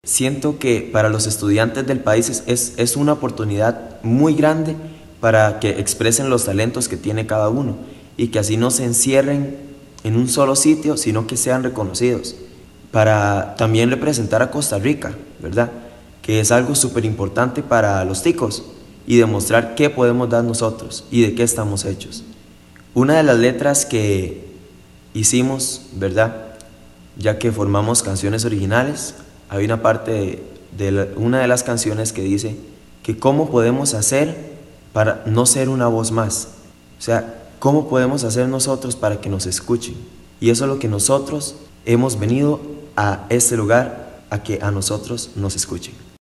Siento que para los estudiantes del país es una oportunidad muy grande para que expresen los talentos que tiene cada uno y que así no se encierren en un solo sitio, sino que sean reconocidos. Para también representar a Costa Rica, ¿verdad? Que es algo súper importante para los ticos y demostrar qué podemos dar nosotros y de qué estamos hechos. Una de las letras que hicimos, ¿verdad? Ya que formamos canciones originales, hay una parte de una de las canciones que dice que cómo podemos hacer para no ser una voz más. O sea, cómo podemos hacer nosotros para que nos escuchen. Y eso es lo que nosotros hemos venido a este lugar, a que a nosotros nos escuchen.